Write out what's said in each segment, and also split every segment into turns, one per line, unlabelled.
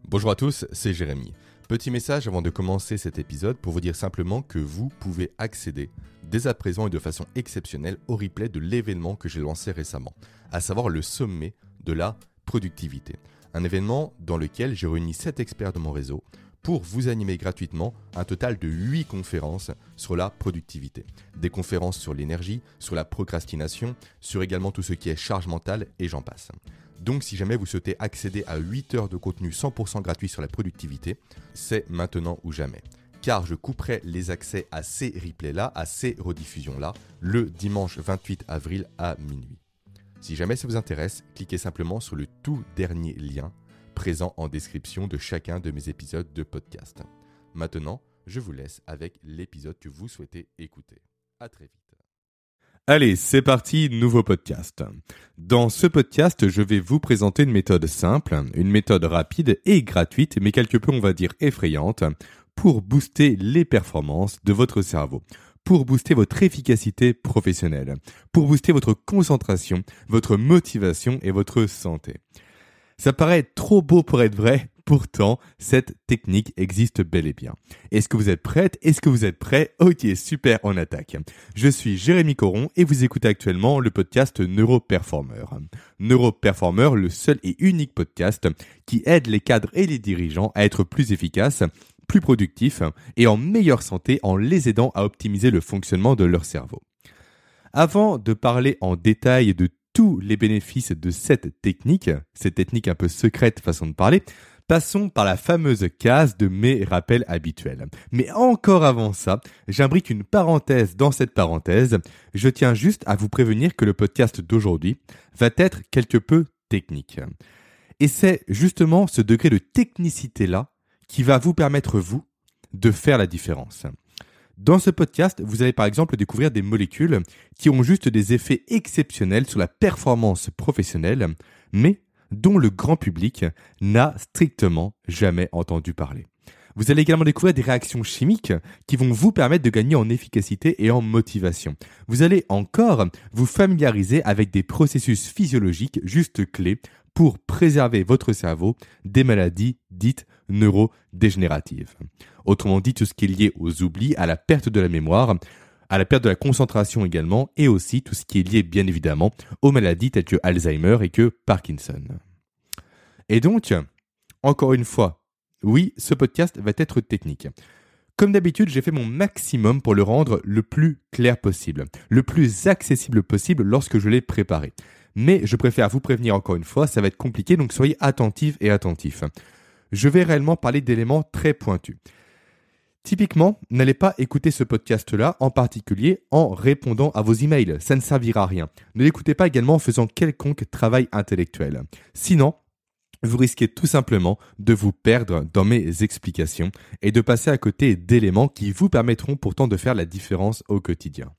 Bonjour à tous, c'est Jérémy. Petit message avant de commencer cet épisode pour vous dire simplement que vous pouvez accéder dès à présent et de façon exceptionnelle au replay de l'événement que j'ai lancé récemment, à savoir le sommet de la productivité. Un événement dans lequel j'ai réuni 7 experts de mon réseau pour vous animer gratuitement un total de 8 conférences sur la productivité. Des conférences sur l'énergie, sur la procrastination, sur également tout ce qui est charge mentale et j'en passe. Donc si jamais vous souhaitez accéder à 8 heures de contenu 100% gratuit sur la productivité, c'est maintenant ou jamais. Car je couperai les accès à ces replays-là, à ces rediffusions-là, le dimanche 28 avril à minuit. Si jamais ça vous intéresse, cliquez simplement sur le tout dernier lien présent en description de chacun de mes épisodes de podcast. Maintenant, je vous laisse avec l'épisode que vous souhaitez écouter. À très vite.
Allez, c'est parti, nouveau podcast. Dans ce podcast, je vais vous présenter une méthode simple, une méthode rapide et gratuite, mais quelque peu, on va dire, effrayante, pour booster les performances de votre cerveau, pour booster votre efficacité professionnelle, pour booster votre concentration, votre motivation et votre santé. Ça paraît trop beau pour être vrai, pourtant, cette technique existe bel et bien. Est-ce que vous êtes prête? Est-ce que vous êtes prêts? Ok, super, on attaque. Je suis Jérémy Coron et vous écoutez actuellement le podcast Neuroperformer. Neuroperformer, le seul et unique podcast qui aide les cadres et les dirigeants à être plus efficaces, plus productifs et en meilleure santé en les aidant à optimiser le fonctionnement de leur cerveau. Avant de parler en détail de tous les bénéfices de cette technique un peu secrète façon de parler, passons par la fameuse case de mes rappels habituels. Mais encore avant ça, j'imbrique une parenthèse dans cette parenthèse. Je tiens juste à vous prévenir que le podcast d'aujourd'hui va être quelque peu technique. Et c'est justement ce degré de technicité-là qui va vous permettre, vous, de faire la différence. Dans ce podcast, vous allez par exemple découvrir des molécules qui ont juste des effets exceptionnels sur la performance professionnelle, mais dont le grand public n'a strictement jamais entendu parler. Vous allez également découvrir des réactions chimiques qui vont vous permettre de gagner en efficacité et en motivation. Vous allez encore vous familiariser avec des processus physiologiques juste clés pour préserver votre cerveau des maladies dites neurodégénératives. Autrement dit, tout ce qui est lié aux oublis, à la perte de la mémoire, à la perte de la concentration également, et aussi tout ce qui est lié bien évidemment aux maladies telles que Alzheimer et que Parkinson. Et donc, encore une fois, oui, ce podcast va être technique. Comme d'habitude, j'ai fait mon maximum pour le rendre le plus clair possible, le plus accessible possible lorsque je l'ai préparé. Mais je préfère vous prévenir encore une fois, ça va être compliqué, donc soyez attentifs et attentifs. Je vais réellement parler d'éléments très pointus. Typiquement, n'allez pas écouter ce podcast-là, en particulier en répondant à vos emails. Ça ne servira à rien. Ne l'écoutez pas également en faisant quelconque travail intellectuel. Sinon, vous risquez tout simplement de vous perdre dans mes explications et de passer à côté d'éléments qui vous permettront pourtant de faire la différence au quotidien.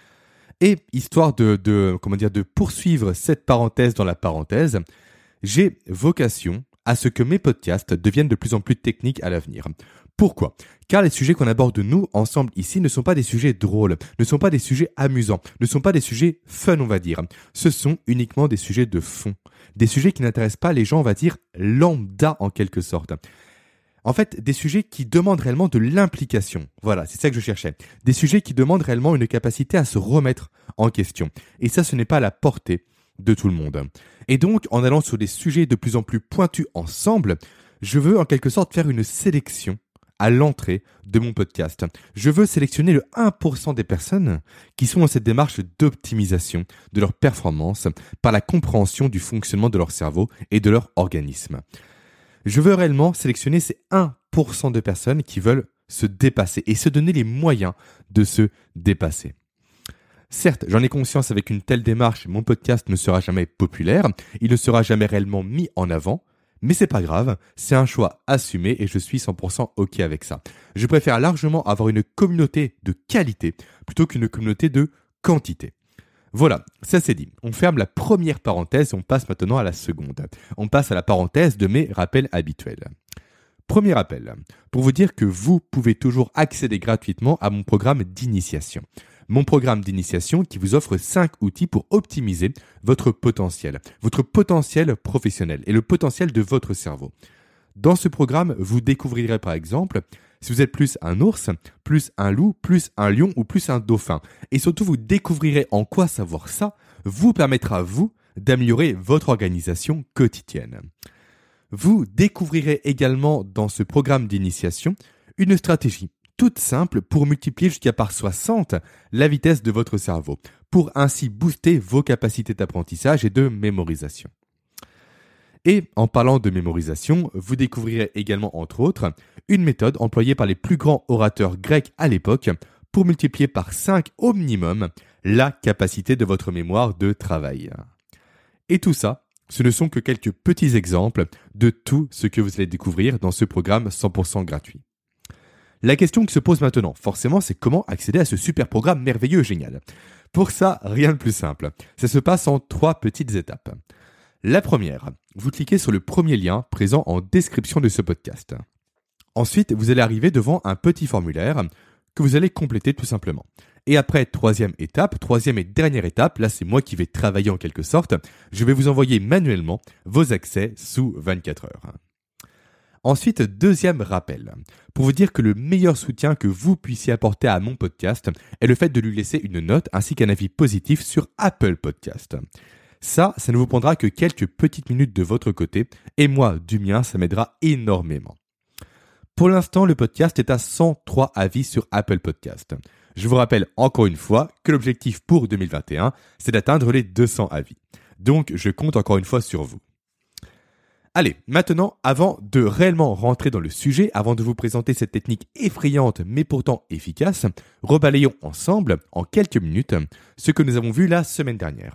Et histoire de poursuivre cette parenthèse dans la parenthèse, j'ai vocation à ce que mes podcasts deviennent de plus en plus techniques à l'avenir. Pourquoi ? Car les sujets qu'on aborde nous ensemble ici ne sont pas des sujets drôles, ne sont pas des sujets amusants, ne sont pas des sujets fun on va dire. Ce sont uniquement des sujets de fond, des sujets qui n'intéressent pas les gens on va dire lambda en quelque sorte. En fait, des sujets qui demandent réellement de l'implication. Voilà, c'est ça que je cherchais. Des sujets qui demandent réellement une capacité à se remettre en question. Et ça, ce n'est pas à la portée de tout le monde. Et donc, en allant sur des sujets de plus en plus pointus ensemble, je veux en quelque sorte faire une sélection à l'entrée de mon podcast. Je veux sélectionner le 1% des personnes qui sont dans cette démarche d'optimisation de leur performance par la compréhension du fonctionnement de leur cerveau et de leur organisme. Je veux réellement sélectionner ces 1% de personnes qui veulent se dépasser et se donner les moyens de se dépasser. Certes, j'en ai conscience, avec une telle démarche, mon podcast ne sera jamais populaire, il ne sera jamais réellement mis en avant, mais c'est pas grave, c'est un choix assumé et je suis 100% OK avec ça. Je préfère largement avoir une communauté de qualité plutôt qu'une communauté de quantité. Voilà, ça c'est dit. On ferme la première parenthèse et on passe maintenant à la seconde. On passe à la parenthèse de mes rappels habituels. Premier rappel, pour vous dire que vous pouvez toujours accéder gratuitement à mon programme d'initiation. Mon programme d'initiation qui vous offre 5 outils pour optimiser votre potentiel professionnel et le potentiel de votre cerveau. Dans ce programme, vous découvrirez par exemple si vous êtes plus un ours, plus un loup, plus un lion ou plus un dauphin. Et surtout, vous découvrirez en quoi savoir ça vous permettra, vous, d'améliorer votre organisation quotidienne. Vous découvrirez également dans ce programme d'initiation une stratégie toute simple pour multiplier jusqu'à par 60 la vitesse de votre cerveau, pour ainsi booster vos capacités d'apprentissage et de mémorisation. Et en parlant de mémorisation, vous découvrirez également entre autres une méthode employée par les plus grands orateurs grecs à l'époque pour multiplier par 5 au minimum la capacité de votre mémoire de travail. Et tout ça, ce ne sont que quelques petits exemples de tout ce que vous allez découvrir dans ce programme 100% gratuit. La question qui se pose maintenant, forcément, c'est comment accéder à ce super programme merveilleux et génial. Pour ça, rien de plus simple. Ça se passe en 3 petites étapes. La première, vous cliquez sur le premier lien présent en description de ce podcast. Ensuite, vous allez arriver devant un petit formulaire que vous allez compléter tout simplement. Et après, troisième et dernière étape, là c'est moi qui vais travailler en quelque sorte, je vais vous envoyer manuellement vos accès sous 24 heures. Ensuite, deuxième rappel, pour vous dire que le meilleur soutien que vous puissiez apporter à mon podcast est le fait de lui laisser une note ainsi qu'un avis positif sur Apple Podcast. Ça ne vous prendra que quelques petites minutes de votre côté et moi, du mien, ça m'aidera énormément. Pour l'instant, le podcast est à 103 avis sur Apple Podcast. Je vous rappelle encore une fois que l'objectif pour 2021, c'est d'atteindre les 200 avis. Donc, je compte encore une fois sur vous. Allez, maintenant, avant de réellement rentrer dans le sujet, avant de vous présenter cette technique effrayante mais pourtant efficace, rebalayons ensemble, en quelques minutes, ce que nous avons vu la semaine dernière.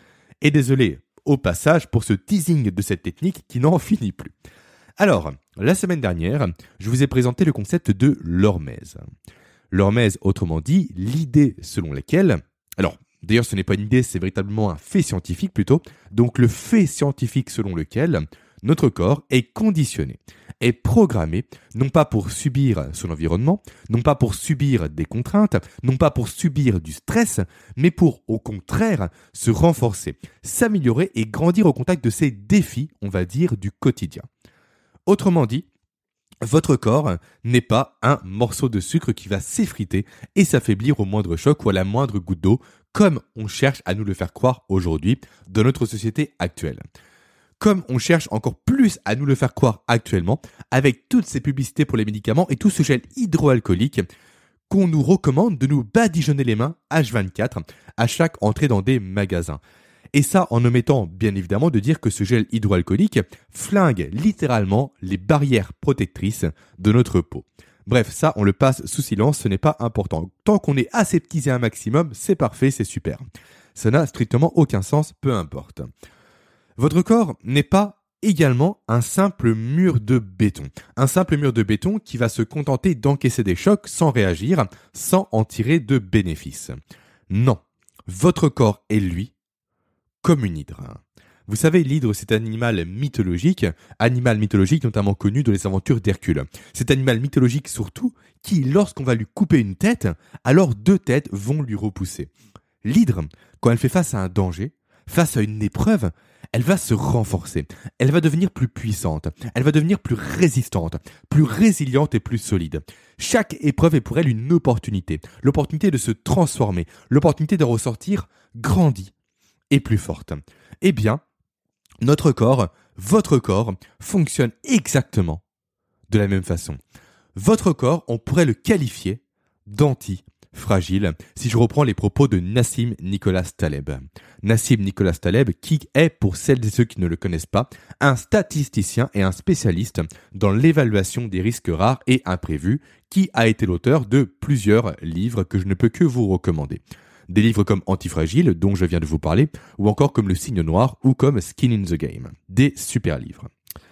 Et désolé au passage pour ce teasing de cette technique qui n'en finit plus. Alors, la semaine dernière, je vous ai présenté le concept de l'hormèse. L'hormèse, autrement dit, l'idée selon laquelle... Alors, d'ailleurs, ce n'est pas une idée, c'est véritablement un fait scientifique plutôt. Donc, le fait scientifique selon lequel notre corps est conditionné, est programmé, non pas pour subir son environnement, non pas pour subir des contraintes, non pas pour subir du stress, mais pour, au contraire, se renforcer, s'améliorer et grandir au contact de ces défis, on va dire, du quotidien. Autrement dit, votre corps n'est pas un morceau de sucre qui va s'effriter et s'affaiblir au moindre choc ou à la moindre goutte d'eau, comme on cherche à nous le faire croire aujourd'hui dans notre société actuelle. Comme on cherche encore plus à nous le faire croire actuellement, avec toutes ces publicités pour les médicaments et tout ce gel hydroalcoolique qu'on nous recommande de nous badigeonner les mains H24 à chaque entrée dans des magasins. Et ça en omettant bien évidemment de dire que ce gel hydroalcoolique flingue littéralement les barrières protectrices de notre peau. Bref, ça on le passe sous silence, ce n'est pas important. Tant qu'on est aseptisé un maximum, c'est parfait, c'est super. Ça n'a strictement aucun sens, peu importe. Votre corps n'est pas également un simple mur de béton. Un simple mur de béton qui va se contenter d'encaisser des chocs sans réagir, sans en tirer de bénéfices. Non, votre corps est lui comme une hydre. Vous savez, l'hydre, c'est un animal mythologique notamment connu dans les aventures d'Hercule. Cet animal mythologique surtout qui, lorsqu'on va lui couper une tête, alors 2 têtes vont lui repousser. L'hydre, quand elle fait face à un danger, face à une épreuve, elle va se renforcer, elle va devenir plus puissante, elle va devenir plus résistante, plus résiliente et plus solide. Chaque épreuve est pour elle une opportunité, l'opportunité de se transformer, l'opportunité de ressortir grandi et plus forte. Eh bien, notre corps, votre corps, fonctionne exactement de la même façon. Votre corps, on pourrait le qualifier d'anti-fragile, si je reprends les propos de Nassim Nicolas Taleb. Nassim Nicolas Taleb, qui est, pour celles et ceux qui ne le connaissent pas, un statisticien et un spécialiste dans l'évaluation des risques rares et imprévus, qui a été l'auteur de plusieurs livres que je ne peux que vous recommander. Des livres comme Antifragile, dont je viens de vous parler, ou encore comme Le Signe Noir, ou comme Skin in the Game. Des super livres.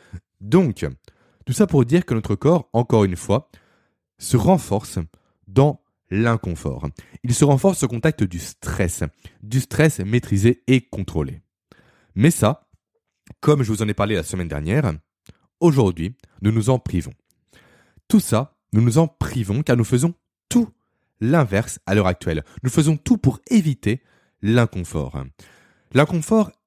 Donc, tout ça pour dire que notre corps, encore une fois, se renforce dans l'inconfort. Il se renforce au contact du stress maîtrisé et contrôlé. Mais ça, comme je vous en ai parlé la semaine dernière, aujourd'hui, nous nous en privons. Tout ça, nous nous en privons car nous faisons tout l'inverse à l'heure actuelle. Nous faisons tout pour éviter l'inconfort. L'inconfort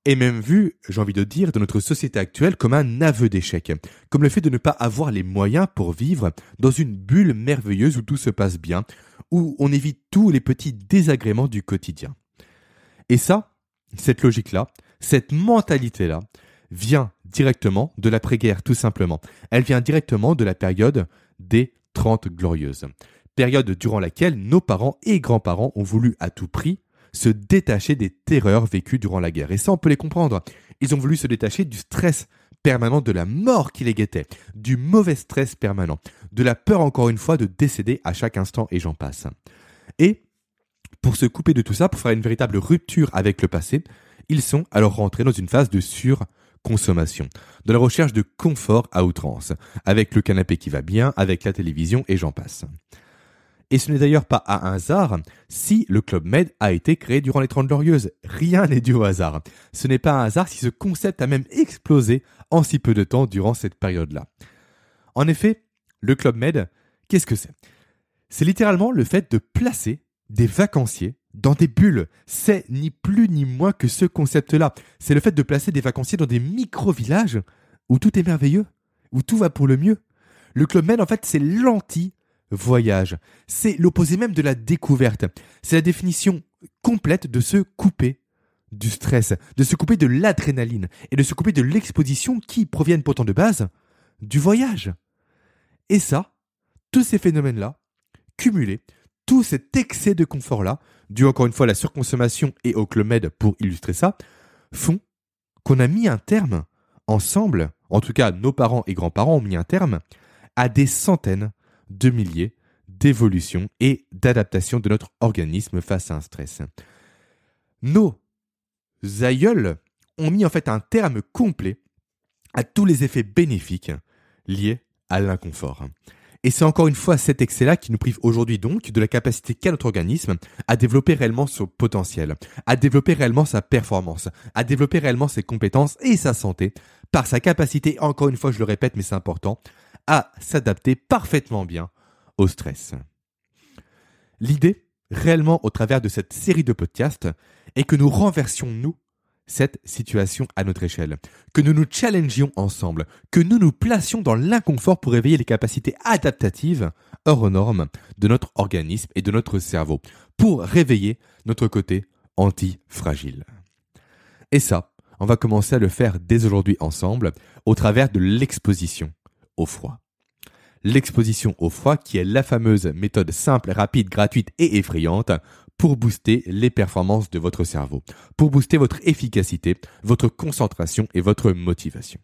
est même vu, j'ai envie de dire, dans notre société actuelle comme un aveu d'échec, comme le fait de ne pas avoir les moyens pour vivre dans une bulle merveilleuse où tout se passe bien, où on évite tous les petits désagréments du quotidien. Et ça, cette logique-là, cette mentalité-là, vient directement de l'après-guerre, tout simplement. Elle vient directement de la période des 30 Glorieuses. Période durant laquelle nos parents et grands-parents ont voulu à tout prix se détacher des terreurs vécues durant la guerre. Et ça, on peut les comprendre. Ils ont voulu se détacher du stress permanent de la mort qui les guettait, du mauvais stress permanent, de la peur, encore une fois, de décéder à chaque instant, et j'en passe. Et pour se couper de tout ça, pour faire une véritable rupture avec le passé, ils sont alors rentrés dans une phase de surconsommation, de la recherche de confort à outrance, avec le canapé qui va bien, avec la télévision, et j'en passe. Et ce n'est d'ailleurs pas un hasard si le Club Med a été créé durant les 30 Glorieuses. Rien n'est dû au hasard. Ce n'est pas un hasard si ce concept a même explosé en si peu de temps durant cette période-là. En effet, le Club Med, qu'est-ce que c'est ? C'est littéralement le fait de placer des vacanciers dans des bulles. C'est ni plus ni moins que ce concept-là. C'est le fait de placer des vacanciers dans des micro-villages où tout est merveilleux, où tout va pour le mieux. Le Club Med, en fait, c'est l'anti-voyage. C'est l'opposé même de la découverte. C'est la définition complète de se couper du stress, de se couper de l'adrénaline et de se couper de l'exposition qui proviennent pourtant de base du voyage. Et ça, tous ces phénomènes-là, cumulés, tout cet excès de confort-là, dû encore une fois à la surconsommation et au Club Med pour illustrer ça, font qu'on a mis un terme ensemble, en tout cas nos parents et grands-parents ont mis un terme à des centaines de milliers d'évolutions et d'adaptations de notre organisme face à un stress. Nos aïeuls ont mis en fait un terme complet à tous les effets bénéfiques liés à l'inconfort. Et c'est encore une fois cet excès-là qui nous prive aujourd'hui donc de la capacité qu'a notre organisme à développer réellement son potentiel, à développer réellement sa performance, à développer réellement ses compétences et sa santé par sa capacité, encore une fois je le répète mais c'est important, à s'adapter parfaitement bien au stress. L'idée, réellement au travers de cette série de podcasts, est que nous renversions nous cette situation à notre échelle, que nous nous challengions ensemble, que nous nous placions dans l'inconfort pour éveiller les capacités adaptatives hors normes de notre organisme et de notre cerveau, pour réveiller notre côté anti-fragile. Et ça, on va commencer à le faire dès aujourd'hui ensemble au travers de l'exposition au froid. L'exposition au froid qui est la fameuse méthode simple, rapide, gratuite et effrayante pour booster les performances de votre cerveau, pour booster votre efficacité, votre concentration et votre motivation.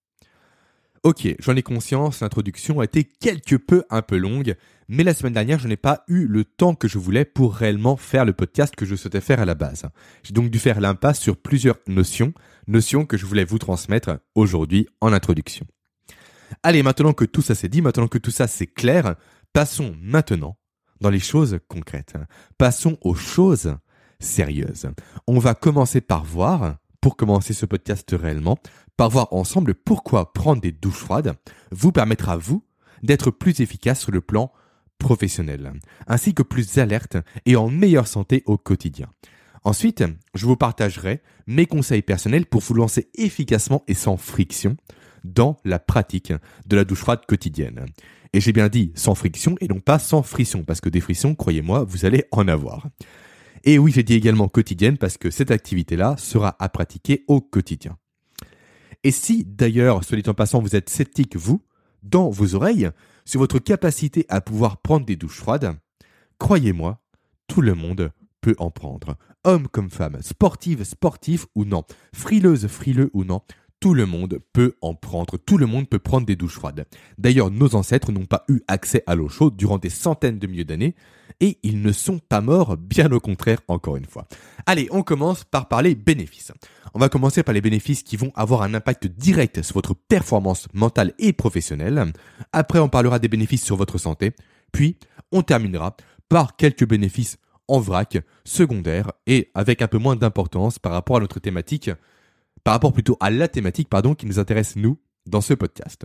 Ok, j'en ai conscience, l'introduction a été quelque peu un peu longue, mais la semaine dernière, je n'ai pas eu le temps que je voulais pour réellement faire le podcast que je souhaitais faire à la base. J'ai donc dû faire l'impasse sur plusieurs notions que je voulais vous transmettre aujourd'hui en introduction. Allez, maintenant que tout ça c'est dit, maintenant que tout ça c'est clair, passons maintenant dans les choses concrètes. Passons aux choses sérieuses. On va commencer par voir, pour commencer ce podcast réellement, par voir ensemble pourquoi prendre des douches froides vous permettra, vous, d'être plus efficace sur le plan professionnel, ainsi que plus alerte et en meilleure santé au quotidien. Ensuite, je vous partagerai mes conseils personnels pour vous lancer efficacement et sans friction dans la pratique de la douche froide quotidienne. Et j'ai bien dit sans friction et non pas sans frisson, parce que des frissons, croyez-moi, vous allez en avoir. Et oui, j'ai dit également quotidienne parce que cette activité-là sera à pratiquer au quotidien. Et si d'ailleurs, soit dit en passant, vous êtes sceptique, vous, dans vos oreilles, sur votre capacité à pouvoir prendre des douches froides, croyez-moi, tout le monde peut en prendre. Homme comme femme, sportive, sportif ou non, frileuse, frileux ou non, tout le monde peut en prendre, tout le monde peut prendre des douches froides. D'ailleurs, nos ancêtres n'ont pas eu accès à l'eau chaude durant des centaines de milliers d'années et ils ne sont pas morts, bien au contraire, encore une fois. Allez, on commence par parler bénéfices. On va commencer par les bénéfices qui vont avoir un impact direct sur votre performance mentale et professionnelle. Après, on parlera des bénéfices sur votre santé. Puis, on terminera par quelques bénéfices en vrac, secondaires et avec un peu moins d'importance par rapport à notre thématique, par rapport plutôt à la thématique, qui nous intéresse nous dans ce podcast.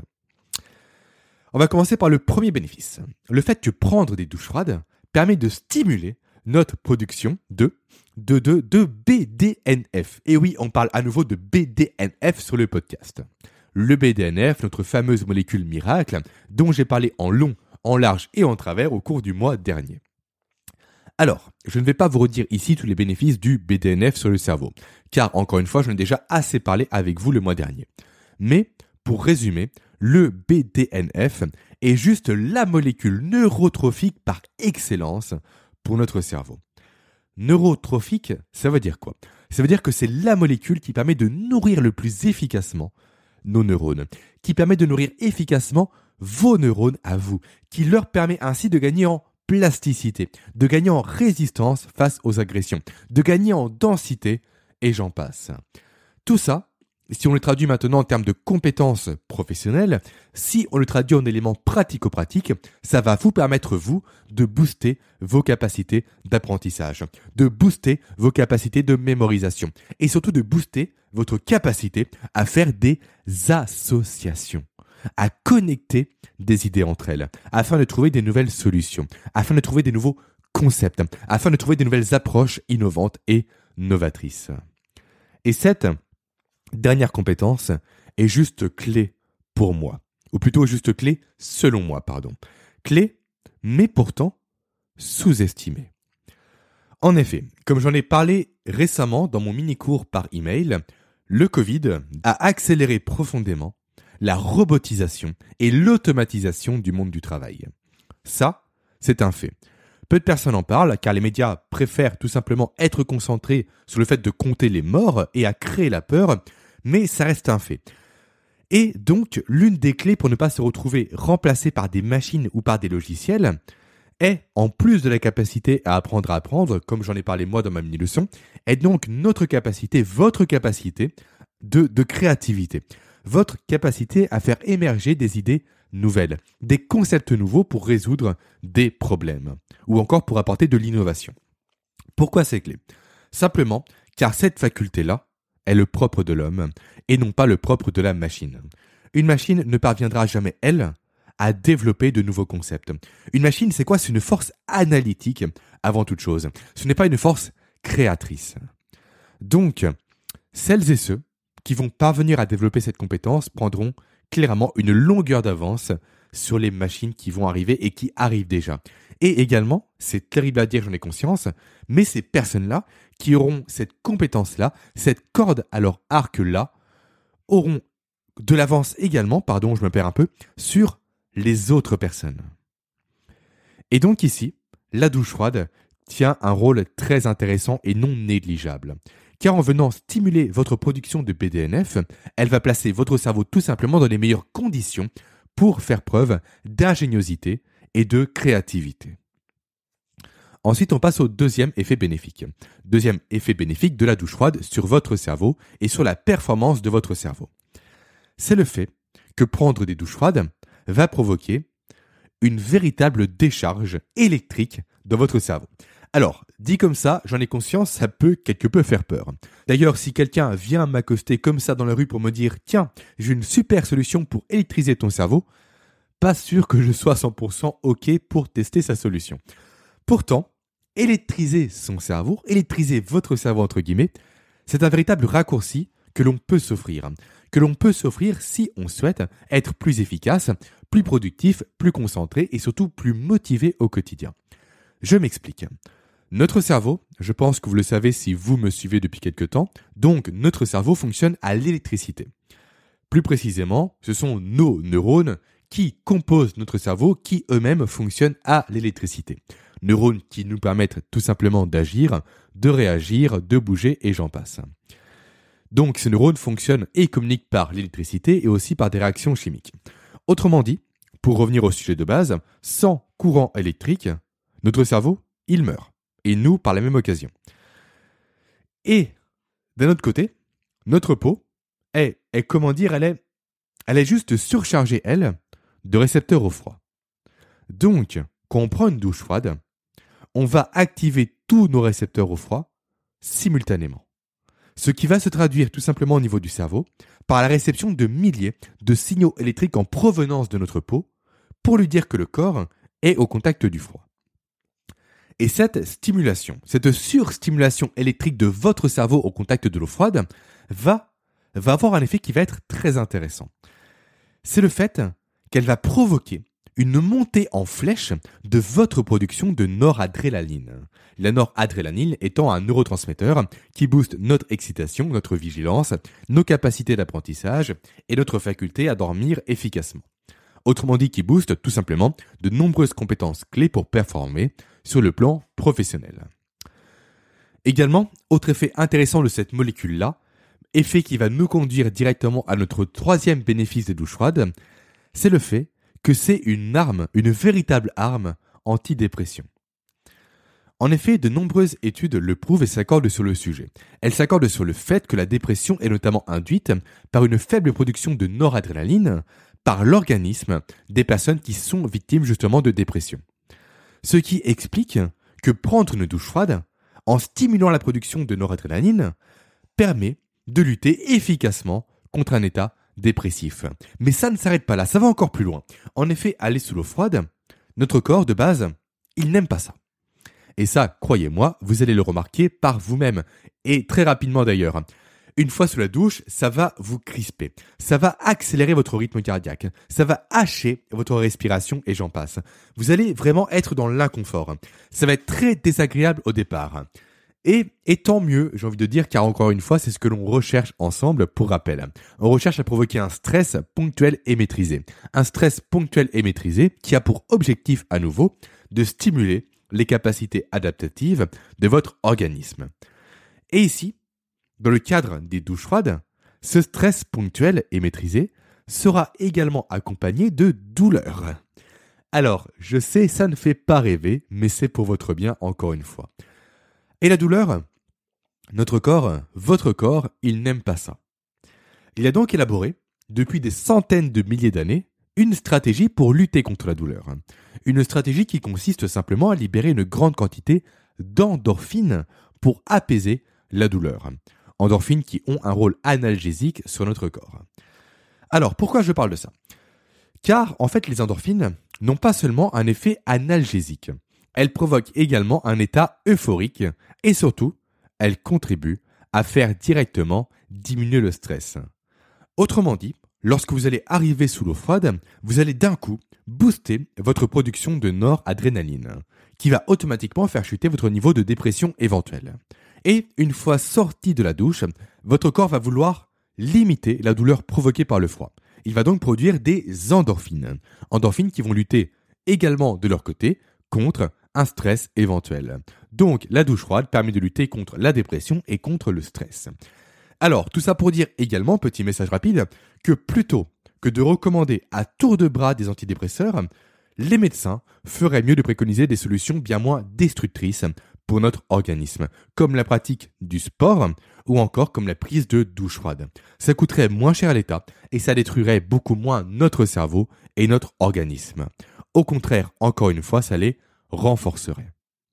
On va commencer par le premier bénéfice. Le fait que prendre des douches froides permet de stimuler notre production de BDNF. Et oui, on parle à nouveau de BDNF sur le podcast. Le BDNF, notre fameuse molécule miracle, dont j'ai parlé en long, en large et en travers au cours du mois dernier. Alors, je ne vais pas vous redire ici tous les bénéfices du BDNF sur le cerveau, car encore une fois, j'en ai déjà assez parlé avec vous le mois dernier. Mais, pour résumer, le BDNF est juste la molécule neurotrophique par excellence pour notre cerveau. Neurotrophique, ça veut dire quoi ? Ça veut dire que c'est la molécule qui permet de nourrir le plus efficacement nos neurones, qui permet de nourrir efficacement vos neurones à vous, qui leur permet ainsi de gagner en plasticité, de gagner en résistance face aux agressions, de gagner en densité, et j'en passe. Tout ça, si on le traduit maintenant en termes de compétences professionnelles, si on le traduit en éléments pratico-pratiques, ça va vous permettre, vous, de booster vos capacités d'apprentissage, de booster vos capacités de mémorisation, et surtout de booster votre capacité à faire des associations, à connecter des idées entre elles, afin de trouver des nouvelles solutions, afin de trouver des nouveaux concepts, afin de trouver des nouvelles approches innovantes et novatrices. Et cette dernière compétence est juste clé pour moi, ou plutôt juste clé selon moi, Clé, mais pourtant sous-estimée. En effet, comme j'en ai parlé récemment dans mon mini-cours par email, le Covid a accéléré profondément la robotisation et l'automatisation du monde du travail. Ça, c'est un fait. Peu de personnes en parlent car les médias préfèrent tout simplement être concentrés sur le fait de compter les morts et à créer la peur, mais ça reste un fait. Et donc, l'une des clés pour ne pas se retrouver remplacé par des machines ou par des logiciels est, en plus de la capacité à apprendre, comme j'en ai parlé moi dans ma mini-leçon, est donc notre capacité, votre capacité de créativité. Votre capacité à faire émerger des idées nouvelles, des concepts nouveaux pour résoudre des problèmes, ou encore pour apporter de l'innovation. Pourquoi c'est clé ? Simplement car cette faculté-là est le propre de l'homme et non pas le propre de la machine. Une machine ne parviendra jamais, elle, à développer de nouveaux concepts. Une machine, c'est quoi ? C'est une force analytique avant toute chose. Ce n'est pas une force créatrice. Donc, celles et ceux qui vont parvenir à développer cette compétence prendront clairement une longueur d'avance sur les machines qui vont arriver et qui arrivent déjà. Et également, c'est terrible à dire, j'en ai conscience, mais ces personnes-là qui auront cette compétence-là, cette corde à leur arc-là, auront de l'avance également, je me perds un peu, sur les autres personnes. Et donc ici, la douche froide tient un rôle très intéressant et non négligeable. Car en venant stimuler votre production de BDNF, elle va placer votre cerveau tout simplement dans les meilleures conditions pour faire preuve d'ingéniosité et de créativité. Ensuite, on passe au deuxième effet bénéfique. Deuxième effet bénéfique de la douche froide sur votre cerveau et sur la performance de votre cerveau. C'est le fait que prendre des douches froides va provoquer une véritable décharge électrique dans votre cerveau. Alors, dit comme ça, j'en ai conscience, ça peut quelque peu faire peur. D'ailleurs, si quelqu'un vient m'accoster comme ça dans la rue pour me dire « Tiens, j'ai une super solution pour électriser ton cerveau », pas sûr que je sois 100% OK pour tester sa solution. Pourtant, électriser son cerveau, électriser votre cerveau entre guillemets, c'est un véritable raccourci que l'on peut s'offrir. Que l'on peut s'offrir si on souhaite être plus efficace, plus productif, plus concentré et surtout plus motivé au quotidien. Je m'explique. Notre cerveau, je pense que vous le savez si vous me suivez depuis quelque temps, donc notre cerveau fonctionne à l'électricité. Plus précisément, ce sont nos neurones qui composent notre cerveau, qui eux-mêmes fonctionnent à l'électricité. Neurones qui nous permettent tout simplement d'agir, de réagir, de bouger et j'en passe. Donc ces neurones fonctionnent et communiquent par l'électricité et aussi par des réactions chimiques. Autrement dit, pour revenir au sujet de base, sans courant électrique, notre cerveau, il meurt. Et nous par la même occasion. Et d'un autre côté, notre peau elle est juste surchargée, elle, de récepteurs au froid. Donc, quand on prend une douche froide, on va activer tous nos récepteurs au froid simultanément. Ce qui va se traduire tout simplement au niveau du cerveau par la réception de milliers de signaux électriques en provenance de notre peau pour lui dire que le corps est au contact du froid. Et cette stimulation, cette surstimulation électrique de votre cerveau au contact de l'eau froide va avoir un effet qui va être très intéressant. C'est le fait qu'elle va provoquer une montée en flèche de votre production de noradrénaline. La noradrénaline étant un neurotransmetteur qui booste notre excitation, notre vigilance, nos capacités d'apprentissage et notre faculté à dormir efficacement. Autrement dit, qui booste tout simplement de nombreuses compétences clés pour performer sur le plan professionnel. Également, autre effet intéressant de cette molécule-là, effet qui va nous conduire directement à notre troisième bénéfice des douches froides, c'est le fait que c'est une arme, une véritable arme antidépression. En effet, de nombreuses études le prouvent et s'accordent sur le sujet. Elles s'accordent sur le fait que la dépression est notamment induite par une faible production de noradrénaline par l'organisme des personnes qui sont victimes justement de dépression. Ce qui explique que prendre une douche froide, en stimulant la production de noradrénaline, permet de lutter efficacement contre un état dépressif. Mais ça ne s'arrête pas là, ça va encore plus loin. En effet, aller sous l'eau froide, notre corps de base, il n'aime pas ça. Et ça, croyez-moi, vous allez le remarquer par vous-même. Et très rapidement d'ailleurs. Une fois sous la douche, ça va vous crisper. Ça va accélérer votre rythme cardiaque. Ça va hacher votre respiration et j'en passe. Vous allez vraiment être dans l'inconfort. Ça va être très désagréable au départ. Et tant mieux, j'ai envie de dire, car encore une fois, c'est ce que l'on recherche ensemble pour rappel. On recherche à provoquer un stress ponctuel et maîtrisé. Un stress ponctuel et maîtrisé qui a pour objectif à nouveau de stimuler les capacités adaptatives de votre organisme. Et ici, dans le cadre des douches froides, ce stress ponctuel et maîtrisé sera également accompagné de douleur. Alors, je sais, ça ne fait pas rêver, mais c'est pour votre bien encore une fois. Et la douleur, notre corps, votre corps, il n'aime pas ça. Il a donc élaboré, depuis des centaines de milliers d'années, une stratégie pour lutter contre la douleur. Une stratégie qui consiste simplement à libérer une grande quantité d'endorphines pour apaiser la douleur. Endorphines qui ont un rôle analgésique sur notre corps. Alors, pourquoi je parle de ça ? Car, en fait, les endorphines n'ont pas seulement un effet analgésique. Elles provoquent également un état euphorique et surtout, elles contribuent à faire directement diminuer le stress. Autrement dit, lorsque vous allez arriver sous l'eau froide, vous allez d'un coup booster votre production de noradrénaline, qui va automatiquement faire chuter votre niveau de dépression éventuel. Et une fois sorti de la douche, votre corps va vouloir limiter la douleur provoquée par le froid. Il va donc produire des endorphines. Endorphines qui vont lutter également de leur côté contre un stress éventuel. Donc la douche froide permet de lutter contre la dépression et contre le stress. Alors, tout ça pour dire également, petit message rapide, que plutôt que de recommander à tour de bras des antidépresseurs, les médecins feraient mieux de préconiser des solutions bien moins destructrices pour notre organisme, comme la pratique du sport ou encore comme la prise de douche froide. Ça coûterait moins cher à l'État et ça détruirait beaucoup moins notre cerveau et notre organisme. Au contraire, encore une fois, ça les renforcerait.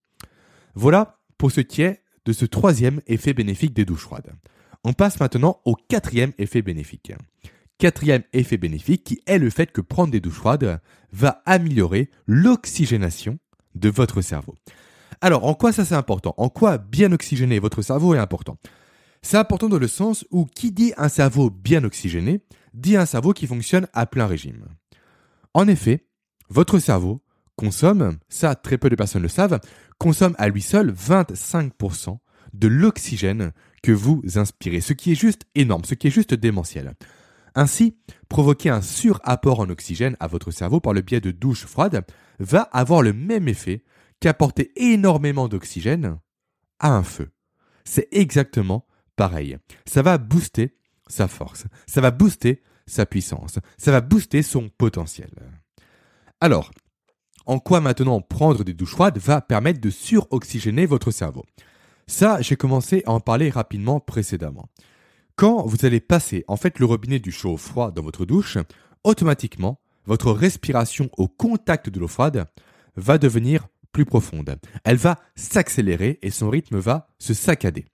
Voilà pour ce qui est de ce troisième effet bénéfique des douches froides. On passe maintenant au quatrième effet bénéfique. Quatrième effet bénéfique qui est le fait que prendre des douches froides va améliorer l'oxygénation de votre cerveau. Alors, en quoi ça c'est important ? En quoi bien oxygéner votre cerveau est important ? C'est important dans le sens où qui dit un cerveau bien oxygéné, dit un cerveau qui fonctionne à plein régime. En effet, votre cerveau consomme, ça très peu de personnes le savent, consomme à lui seul 25% de l'oxygène que vous inspirez, ce qui est juste énorme, ce qui est juste démentiel. Ainsi, provoquer un surapport en oxygène à votre cerveau par le biais de douches froides va avoir le même effet qu'apporter énormément d'oxygène à un feu. C'est exactement pareil. Ça va booster sa force, ça va booster sa puissance, ça va booster son potentiel. Alors, en quoi maintenant prendre des douches froides va permettre de suroxygéner votre cerveau ? Ça, j'ai commencé à en parler rapidement précédemment. Quand vous allez passer en fait le robinet du chaud au froid dans votre douche, automatiquement, votre respiration au contact de l'eau froide va devenir plus profonde. Elle va s'accélérer et son rythme va se saccader.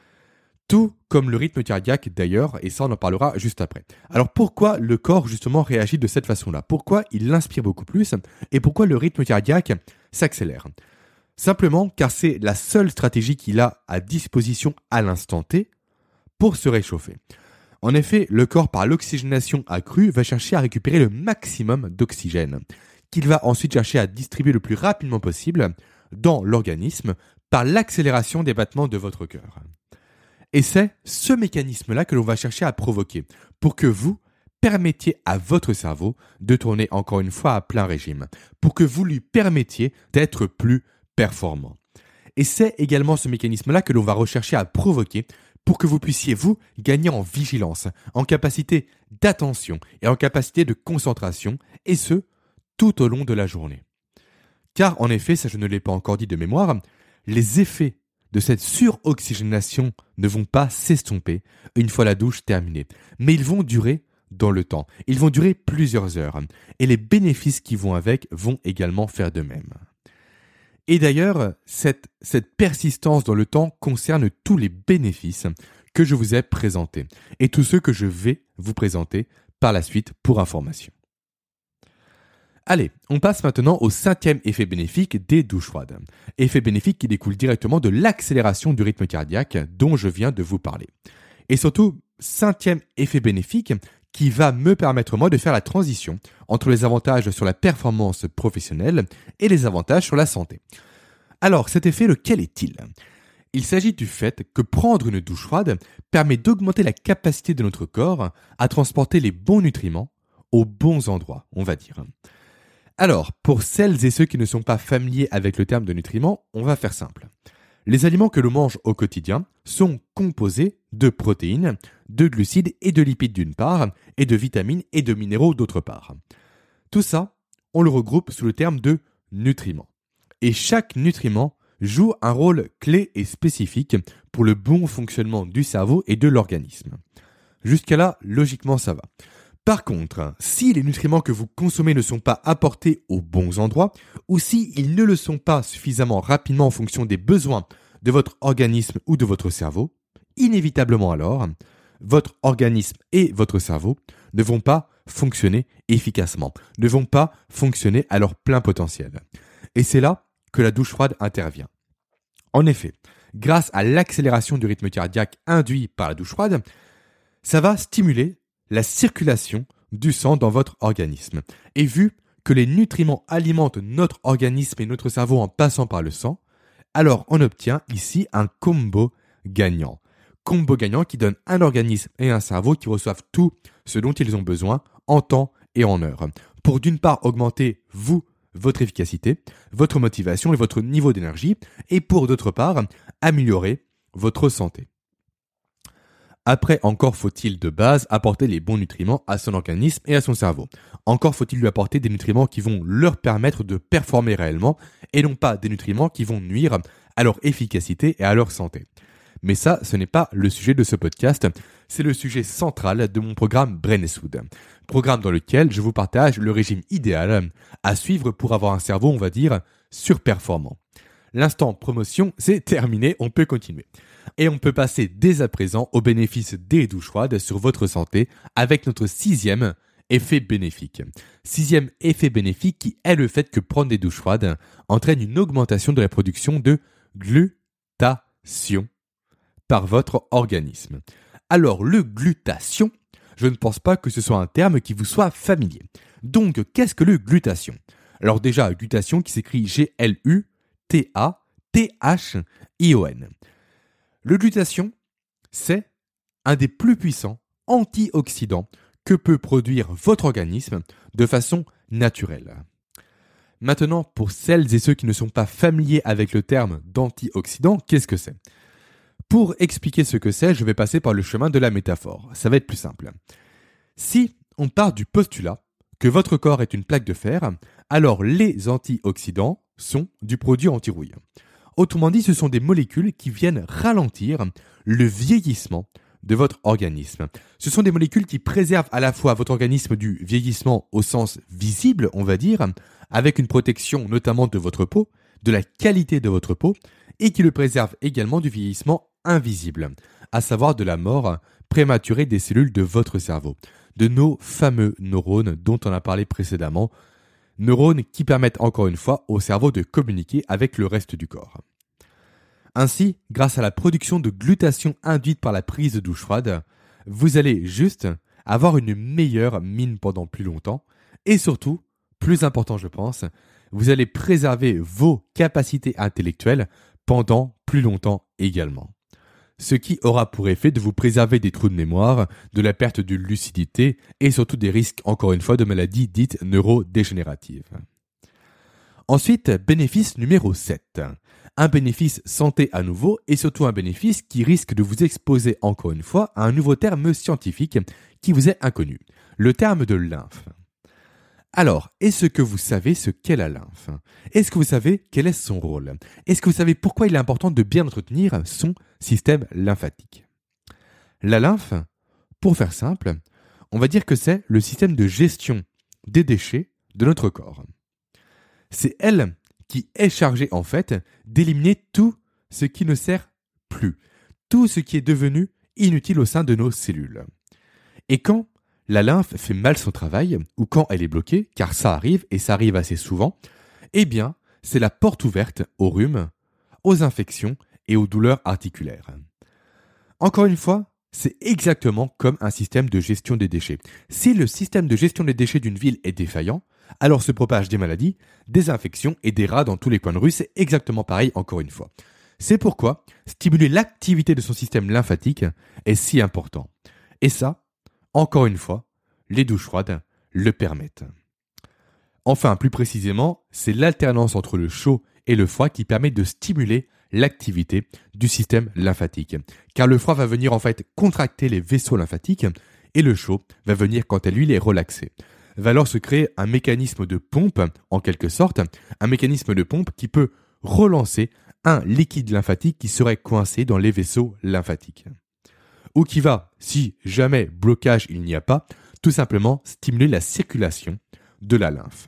Tout comme le rythme cardiaque d'ailleurs, et ça on en parlera juste après. Alors pourquoi le corps justement réagit de cette façon-là ? Pourquoi il inspire beaucoup plus et pourquoi le rythme cardiaque s'accélère ? Simplement car c'est la seule stratégie qu'il a à disposition à l'instant T pour se réchauffer. En effet, le corps, par l'oxygénation accrue, va chercher à récupérer le maximum d'oxygène, qu'il va ensuite chercher à distribuer le plus rapidement possible dans l'organisme par l'accélération des battements de votre cœur. Et c'est ce mécanisme-là que l'on va chercher à provoquer pour que vous permettiez à votre cerveau de tourner encore une fois à plein régime, pour que vous lui permettiez d'être plus performant. Et c'est également ce mécanisme-là que l'on va rechercher à provoquer pour que vous puissiez, vous, gagner en vigilance, en capacité d'attention et en capacité de concentration, et ce, tout au long de la journée. Car, en effet, ça je ne l'ai pas encore dit de mémoire, les effets de cette suroxygénation ne vont pas s'estomper une fois la douche terminée, mais ils vont durer dans le temps. Ils vont durer plusieurs heures, et les bénéfices qui vont avec vont également faire de même. Et d'ailleurs, cette persistance dans le temps concerne tous les bénéfices que je vous ai présentés et tous ceux que je vais vous présenter par la suite pour information. Allez, on passe maintenant au 5e effet bénéfique des douches froides. Effet bénéfique qui découle directement de l'accélération du rythme cardiaque dont je viens de vous parler. Et surtout, 5e effet bénéfique qui va me permettre moi de faire la transition entre les avantages sur la performance professionnelle et les avantages sur la santé. Alors, cet effet, lequel est-il ? Il s'agit du fait que prendre une douche froide permet d'augmenter la capacité de notre corps à transporter les bons nutriments aux bons endroits, on va dire. Alors, pour celles et ceux qui ne sont pas familiers avec le terme de nutriments, on va faire simple. Les aliments que l'on mange au quotidien sont composés de protéines, de glucides et de lipides d'une part, et de vitamines et de minéraux d'autre part. Tout ça, on le regroupe sous le terme de nutriments. Et chaque nutriment joue un rôle clé et spécifique pour le bon fonctionnement du cerveau et de l'organisme. Jusqu'à là, logiquement, ça va. Par contre, si les nutriments que vous consommez ne sont pas apportés aux bons endroits, ou si ils ne le sont pas suffisamment rapidement en fonction des besoins de votre organisme ou de votre cerveau, inévitablement alors, votre organisme et votre cerveau ne vont pas fonctionner efficacement, ne vont pas fonctionner à leur plein potentiel. Et c'est là que la douche froide intervient. En effet, grâce à l'accélération du rythme cardiaque induit par la douche froide, ça va stimuler la circulation du sang dans votre organisme. Et vu que les nutriments alimentent notre organisme et notre cerveau en passant par le sang, alors on obtient ici un combo gagnant. Combo gagnant qui donne un organisme et un cerveau qui reçoivent tout ce dont ils ont besoin en temps et en heure. Pour d'une part augmenter votre efficacité, votre motivation et votre niveau d'énergie, et pour d'autre part améliorer votre santé. Après, encore faut-il de base apporter les bons nutriments à son organisme et à son cerveau. Encore faut-il lui apporter des nutriments qui vont leur permettre de performer réellement et non pas des nutriments qui vont nuire à leur efficacité et à leur santé. Mais ça, ce n'est pas le sujet de ce podcast, c'est le sujet central de mon programme Brainswood. Programme dans lequel je vous partage le régime idéal à suivre pour avoir un cerveau, on va dire, surperformant. L'instant promotion, c'est terminé, on peut continuer. Et on peut passer dès à présent aux bénéfices des douches froides sur votre santé avec notre 6e effet bénéfique. 6e effet bénéfique qui est le fait que prendre des douches froides entraîne une augmentation de la production de glutathion par votre organisme. Alors le glutathion, je ne pense pas que ce soit un terme qui vous soit familier. Donc qu'est-ce que le glutathion ? Alors déjà, glutathion qui s'écrit Glutathion. Le glutathion, c'est un des plus puissants antioxydants que peut produire votre organisme de façon naturelle. Maintenant, pour celles et ceux qui ne sont pas familiers avec le terme d'antioxydant, qu'est-ce que c'est ? Pour expliquer ce que c'est, je vais passer par le chemin de la métaphore. Ça va être plus simple. Si on part du postulat que votre corps est une plaque de fer, alors les antioxydants sont du produit anti-rouille. Autrement dit, ce sont des molécules qui viennent ralentir le vieillissement de votre organisme. Ce sont des molécules qui préservent à la fois votre organisme du vieillissement au sens visible, on va dire, avec une protection notamment de votre peau, de la qualité de votre peau, et qui le préservent également du vieillissement invisible, à savoir de la mort prématurée des cellules de votre cerveau, de nos fameux neurones dont on a parlé précédemment, neurones qui permettent encore une fois au cerveau de communiquer avec le reste du corps. Ainsi, grâce à la production de glutation induite par la prise de douche froide, vous allez juste avoir une meilleure mine pendant plus longtemps et surtout, plus important je pense, vous allez préserver vos capacités intellectuelles pendant plus longtemps également. Ce qui aura pour effet de vous préserver des trous de mémoire, de la perte de lucidité et surtout des risques, encore une fois, de maladies dites neurodégénératives. Ensuite, bénéfice numéro 7. Un bénéfice santé à nouveau et surtout un bénéfice qui risque de vous exposer encore une fois à un nouveau terme scientifique qui vous est inconnu, le terme de lymphe. Alors, est-ce que vous savez ce qu'est la lymphe ? Est-ce que vous savez quel est son rôle ? Est-ce que vous savez pourquoi il est important de bien entretenir son système lymphatique ? La lymphe, pour faire simple, on va dire que c'est le système de gestion des déchets de notre corps. C'est elle qui est chargée en fait d'éliminer tout ce qui ne sert plus, tout ce qui est devenu inutile au sein de nos cellules. Et quand la lymphe fait mal son travail, ou quand elle est bloquée, car ça arrive, et ça arrive assez souvent, eh bien, c'est la porte ouverte aux rhumes, aux infections et aux douleurs articulaires. Encore une fois, c'est exactement comme un système de gestion des déchets. Si le système de gestion des déchets d'une ville est défaillant, alors se propagent des maladies, des infections et des rats dans tous les coins de rue, c'est exactement pareil encore une fois. C'est pourquoi stimuler l'activité de son système lymphatique est si important. Et ça, encore une fois, les douches froides le permettent. Enfin, plus précisément, c'est l'alternance entre le chaud et le froid qui permet de stimuler l'activité du système lymphatique. Car le froid va venir en fait contracter les vaisseaux lymphatiques et le chaud va venir quant à lui les relaxer. Va alors se créer un mécanisme de pompe, en quelque sorte, un mécanisme de pompe qui peut relancer un liquide lymphatique qui serait coincé dans les vaisseaux lymphatiques. Ou qui va, si jamais blocage il n'y a pas, tout simplement stimuler la circulation de la lymphe.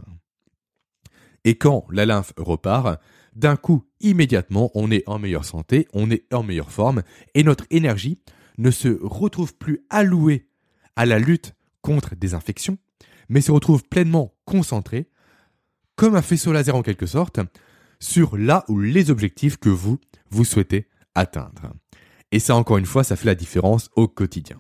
Et quand la lymphe repart, d'un coup, immédiatement, on est en meilleure santé, on est en meilleure forme, et notre énergie ne se retrouve plus allouée à la lutte contre des infections, mais se retrouve pleinement concentrée, comme un faisceau laser en quelque sorte, sur là où les objectifs que vous souhaitez atteindre. Et ça, encore une fois, ça fait la différence au quotidien.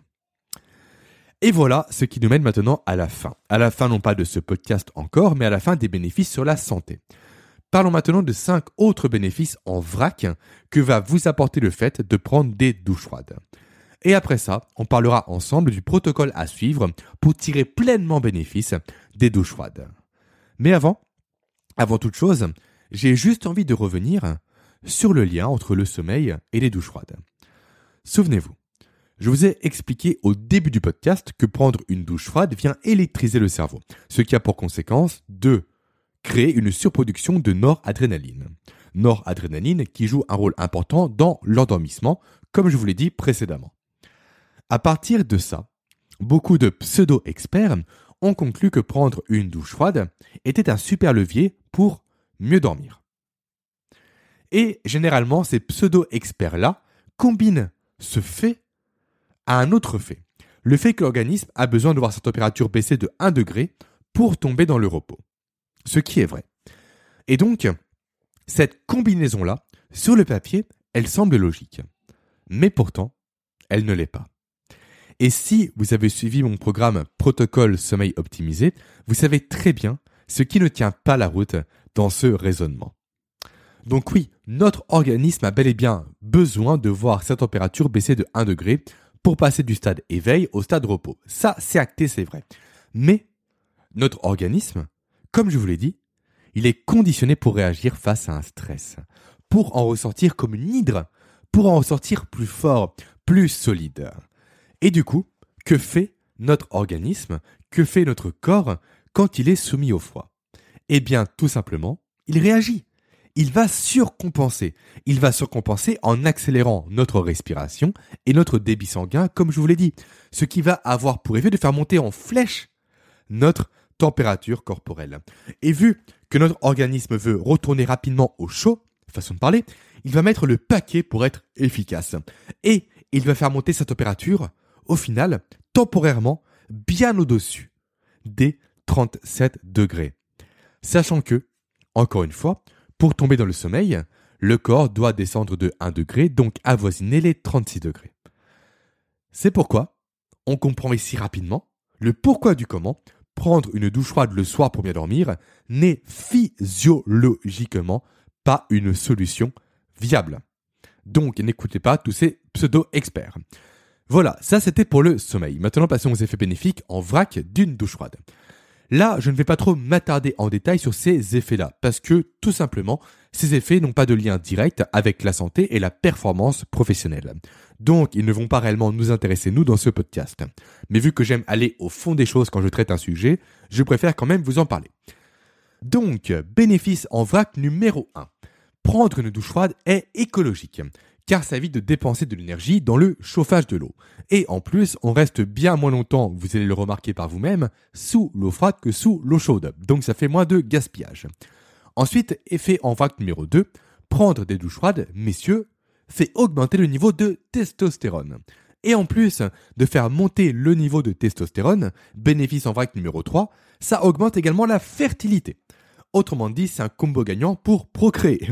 Et voilà ce qui nous mène maintenant à la fin. À la fin, non pas de ce podcast encore, mais à la fin des bénéfices sur la santé. Parlons maintenant de 5 autres bénéfices en vrac que va vous apporter le fait de prendre des douches froides. Et après ça, on parlera ensemble du protocole à suivre pour tirer pleinement bénéfice des douches froides. Mais avant toute chose, j'ai juste envie de revenir sur le lien entre le sommeil et les douches froides. Souvenez-vous, je vous ai expliqué au début du podcast que prendre une douche froide vient électriser le cerveau, ce qui a pour conséquence de créer une surproduction de noradrénaline. Noradrénaline qui joue un rôle important dans l'endormissement, comme je vous l'ai dit précédemment. À partir de ça, beaucoup de pseudo-experts ont conclu que prendre une douche froide était un super levier pour mieux dormir. Et généralement, ces pseudo-experts-là combinent ce fait à un autre fait. Le fait que l'organisme a besoin de voir sa température baisser de 1 degré pour tomber dans le repos. Ce qui est vrai. Et donc, cette combinaison-là, sur le papier, elle semble logique. Mais pourtant, elle ne l'est pas. Et si vous avez suivi mon programme Protocole Sommeil Optimisé, vous savez très bien ce qui ne tient pas la route dans ce raisonnement. Donc oui, notre organisme a bel et bien besoin de voir sa température baisser de 1 degré pour passer du stade éveil au stade repos. Ça, c'est acté, c'est vrai. Mais notre organisme, comme je vous l'ai dit, il est conditionné pour réagir face à un stress, pour en ressortir comme une hydre, pour en ressortir plus fort, plus solide. Et du coup, que fait notre organisme, que fait notre corps quand il est soumis au froid ? Eh bien, tout simplement, il réagit. Il va surcompenser. Il va surcompenser en accélérant notre respiration et notre débit sanguin, comme je vous l'ai dit. Ce qui va avoir pour effet de faire monter en flèche notre température corporelle. Et vu que notre organisme veut retourner rapidement au chaud, façon de parler, il va mettre le paquet pour être efficace. Et il va faire monter sa température, au final, temporairement, bien au-dessus des 37 degrés. Sachant que, encore une fois, pour tomber dans le sommeil, le corps doit descendre de 1 degré, donc avoisiner les 36 degrés. C'est pourquoi on comprend ici rapidement le pourquoi du comment prendre une douche froide le soir pour bien dormir n'est physiologiquement pas une solution viable. Donc n'écoutez pas tous ces pseudo-experts. Voilà, ça c'était pour le sommeil. Maintenant passons aux effets bénéfiques en vrac d'une douche froide. Là, je ne vais pas trop m'attarder en détail sur ces effets-là, parce que, tout simplement, ces effets n'ont pas de lien direct avec la santé et la performance professionnelle. Donc, ils ne vont pas réellement nous intéresser, nous, dans ce podcast. Mais vu que j'aime aller au fond des choses quand je traite un sujet, je préfère quand même vous en parler. Donc, bénéfice en vrac numéro 1. Prendre une douche froide est écologique, car ça évite de dépenser de l'énergie dans le chauffage de l'eau. Et en plus, on reste bien moins longtemps, vous allez le remarquer par vous-même, sous l'eau froide que sous l'eau chaude. Donc ça fait moins de gaspillage. Ensuite, effet en vrac numéro 2, prendre des douches froides, messieurs, fait augmenter le niveau de testostérone. Et en plus de faire monter le niveau de testostérone, bénéfice en vrac numéro 3, ça augmente également la fertilité. Autrement dit, c'est un combo gagnant pour procréer.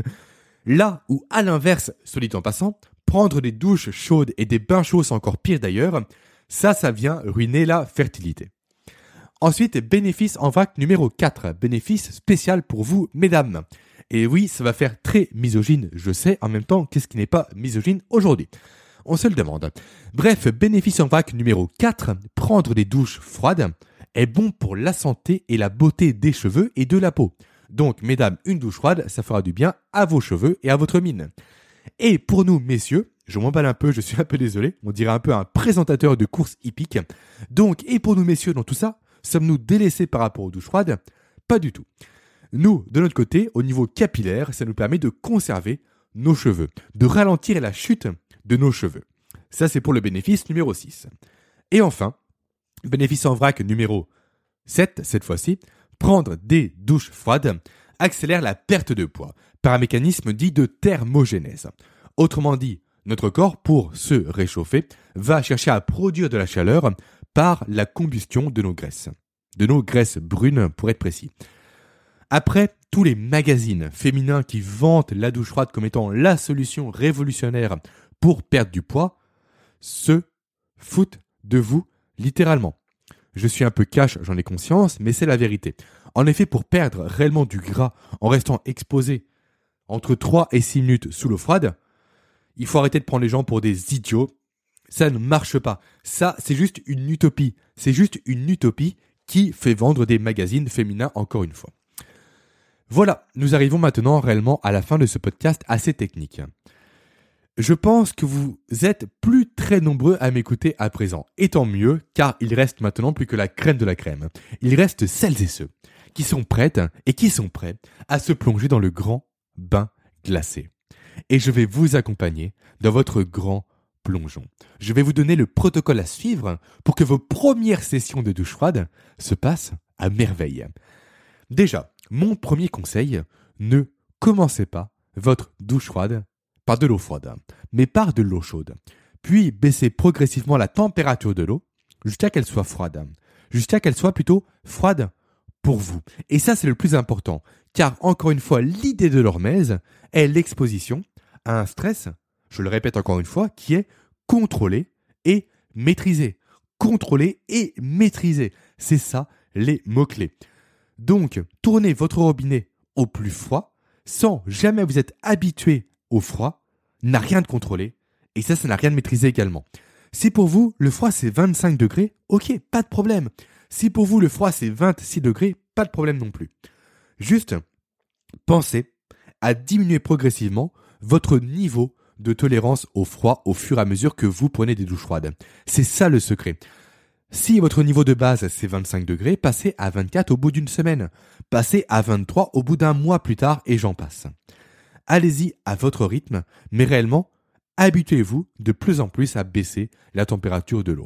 Là où, à l'inverse, soit dit en passant, prendre des douches chaudes et des bains chauds, c'est encore pire d'ailleurs, ça vient ruiner la fertilité. Ensuite, bénéfice en vrac numéro 4, bénéfice spécial pour vous, mesdames. Et oui, ça va faire très misogyne, je sais, en même temps, qu'est-ce qui n'est pas misogyne aujourd'hui ? On se le demande. Bref, bénéfice en vrac numéro 4, prendre des douches froides est bon pour la santé et la beauté des cheveux et de la peau. Donc, mesdames, une douche froide, ça fera du bien à vos cheveux et à votre mine. Et pour nous, messieurs, je m'emballe un peu, je suis un peu désolé, on dirait un peu un présentateur de course hippique. Donc, et pour nous, messieurs, dans tout ça, sommes-nous délaissés par rapport aux douches froides ? Pas du tout. Nous, de notre côté, au niveau capillaire, ça nous permet de conserver nos cheveux, de ralentir la chute de nos cheveux. Ça, c'est pour le bénéfice numéro 6. Et enfin, bénéfice en vrac numéro 7, cette fois-ci, prendre des douches froides accélère la perte de poids par un mécanisme dit de thermogénèse. Autrement dit, notre corps, pour se réchauffer, va chercher à produire de la chaleur par la combustion de nos graisses brunes pour être précis. Après, tous les magazines féminins qui vantent la douche froide comme étant la solution révolutionnaire pour perdre du poids, se foutent de vous littéralement. Je suis un peu cash, j'en ai conscience, mais c'est la vérité. En effet, pour perdre réellement du gras en restant exposé entre 3 et 6 minutes sous l'eau froide, il faut arrêter de prendre les gens pour des idiots. Ça ne marche pas. Ça, c'est juste une utopie. C'est juste une utopie qui fait vendre des magazines féminins encore une fois. Voilà, nous arrivons maintenant réellement à la fin de ce podcast assez technique. Je pense que vous êtes plus très nombreux à m'écouter à présent. Et tant mieux, car il reste maintenant plus que la crème de la crème. Il reste celles et ceux qui sont prêtes et qui sont prêts à se plonger dans le grand bain glacé. Et je vais vous accompagner dans votre grand plongeon. Je vais vous donner le protocole à suivre pour que vos premières sessions de douche froide se passent à merveille. Déjà, mon premier conseil, ne commencez pas votre douche froide par de l'eau froide, mais par de l'eau chaude. Puis baissez progressivement la température de l'eau jusqu'à qu'elle soit froide. Jusqu'à qu'elle soit plutôt froide pour vous. Et ça, c'est le plus important. Car encore une fois, l'idée de l'hormèse est l'exposition à un stress, je le répète encore une fois, qui est contrôlé et maîtrisé. Contrôlé et maîtrisé. C'est ça les mots-clés. Donc, tournez votre robinet au plus froid sans jamais vous être habitué au froid, n'a rien de contrôlé, et ça n'a rien de maîtrisé également. Si pour vous, le froid c'est 25 degrés, ok, pas de problème. Si pour vous, le froid c'est 26 degrés, pas de problème non plus. Juste, pensez à diminuer progressivement votre niveau de tolérance au froid au fur et à mesure que vous prenez des douches froides. C'est ça le secret. Si votre niveau de base c'est 25 degrés, passez à 24 au bout d'une semaine. Passez à 23 au bout d'un mois plus tard et j'en passe. Allez-y à votre rythme, mais réellement, habituez-vous de plus en plus à baisser la température de l'eau.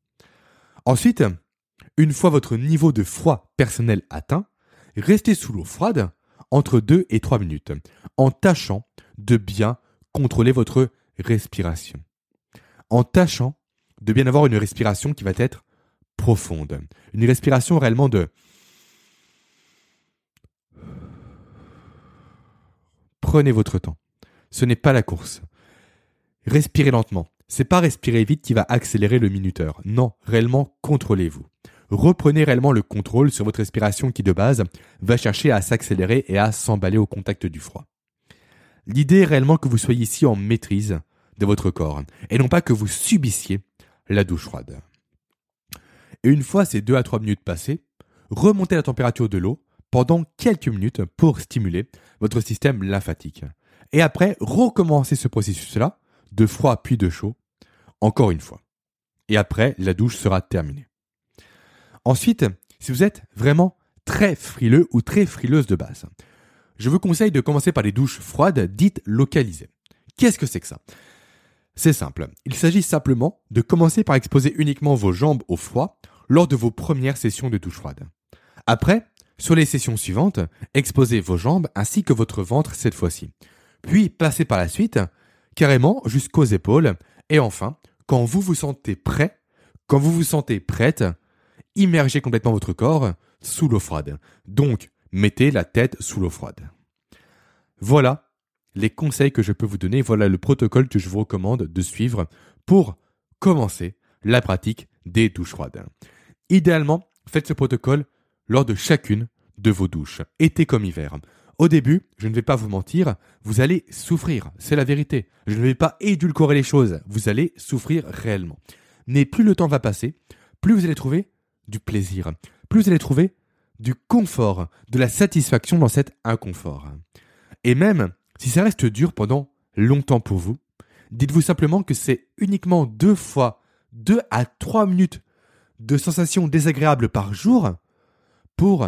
Ensuite, une fois votre niveau de froid personnel atteint, restez sous l'eau froide entre 2 et 3 minutes, en tâchant de bien contrôler votre respiration. En tâchant de bien avoir une respiration qui va être profonde. Une respiration réellement de Prenez votre temps. Ce n'est pas la course. Respirez lentement. C'est pas respirer vite qui va accélérer le minuteur. Non, réellement, contrôlez-vous. Reprenez réellement le contrôle sur votre respiration qui, de base, va chercher à s'accélérer et à s'emballer au contact du froid. L'idée est réellement que vous soyez ici en maîtrise de votre corps et non pas que vous subissiez la douche froide. Et une fois ces 2 à 3 minutes passées, remontez la température de l'eau pendant quelques minutes pour stimuler votre système lymphatique. Et après, recommencez ce processus-là, de froid puis de chaud, encore une fois. Et après, la douche sera terminée. Ensuite, si vous êtes vraiment très frileux ou très frileuse de base, je vous conseille de commencer par les douches froides dites localisées. Qu'est-ce que c'est que ça ? C'est simple. Il s'agit simplement de commencer par exposer uniquement vos jambes au froid lors de vos premières sessions de douche froide. Après, sur les sessions suivantes, exposez vos jambes ainsi que votre ventre cette fois-ci. Puis passez par la suite carrément jusqu'aux épaules. Et enfin, quand vous vous sentez prêt, quand vous vous sentez prête, immergez complètement votre corps sous l'eau froide. Donc, mettez la tête sous l'eau froide. Voilà les conseils que je peux vous donner. Voilà le protocole que je vous recommande de suivre pour commencer la pratique des douches froides. Idéalement, faites ce protocole lors de chacune de vos douches, été comme hiver. Au début, je ne vais pas vous mentir, vous allez souffrir, c'est la vérité. Je ne vais pas édulcorer les choses, vous allez souffrir réellement. Mais plus le temps va passer, plus vous allez trouver du plaisir, plus vous allez trouver du confort, de la satisfaction dans cet inconfort. Et même si ça reste dur pendant longtemps pour vous, dites-vous simplement que c'est uniquement 2 à 3 minutes de sensations désagréables par jour pour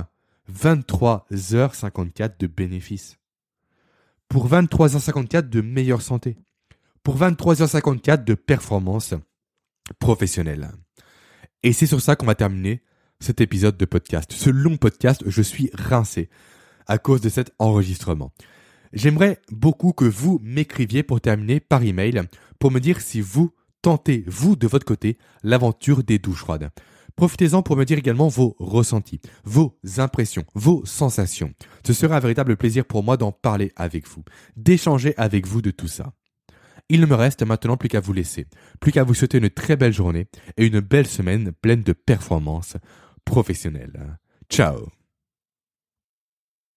23h54 de bénéfices. Pour 23h54 de meilleure santé. Pour 23h54 de performance professionnelle. Et c'est sur ça qu'on va terminer cet épisode de podcast. Ce long podcast, je suis rincé à cause de cet enregistrement. J'aimerais beaucoup que vous m'écriviez pour terminer par email pour me dire si vous tentez, vous de votre côté, l'aventure des douches froides. Profitez-en pour me dire également vos ressentis, vos impressions, vos sensations. Ce sera un véritable plaisir pour moi d'en parler avec vous, d'échanger avec vous de tout ça. Il ne me reste maintenant plus qu'à vous laisser, plus qu'à vous souhaiter une très belle journée et une belle semaine pleine de performances professionnelles. Ciao!